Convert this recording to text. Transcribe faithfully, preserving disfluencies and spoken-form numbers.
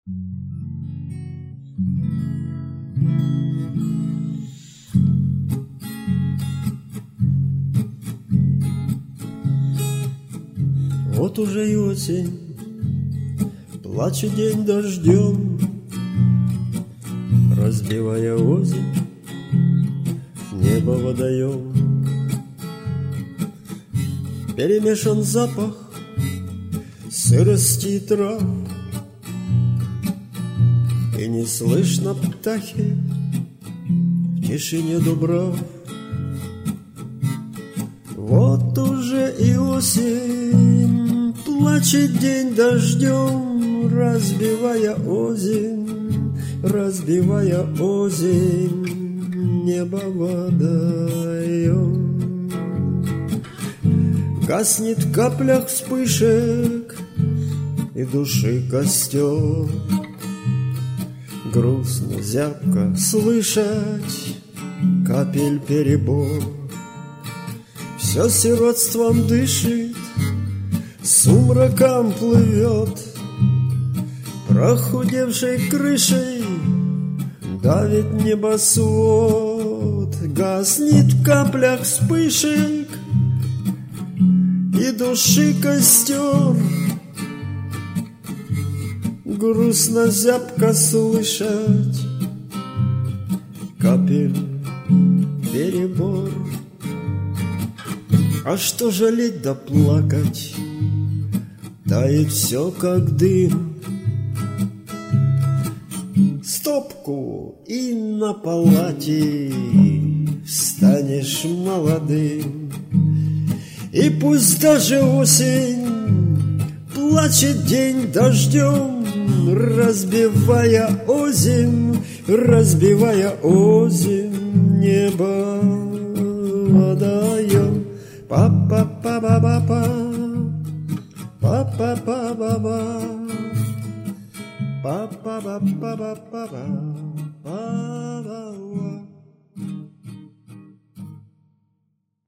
Вот уже и осень, плачет день дождем, разбивая озимь в небо водоем. Перемешан запах сырости и трав, и не слышно птахи в тишине дубрав. Вот уже и осень, плачет день дождем, разбивая озимь, разбивая озимь, небо водоем. Гаснет в каплях вспышек и души костер. Грустно, зябко слышать капель перебор. Все сиротством дышит, сумраком плывет, прохудевшей крышей давит небосвод. Гаснет в каплях вспышек и души костер. Грустно, зябко слышать капель перебор. А что жалеть да плакать? Тает все, как дым. Стопку и на палате станешь молодым. И пусть даже осень плачет день дождем, разбивая озимь, разбивая озимь, небо водоем. Па-па-па-ба-ба-па, па-па-па-ба-ба, па-па-ба-ба-ба-ба, па-ба-ба.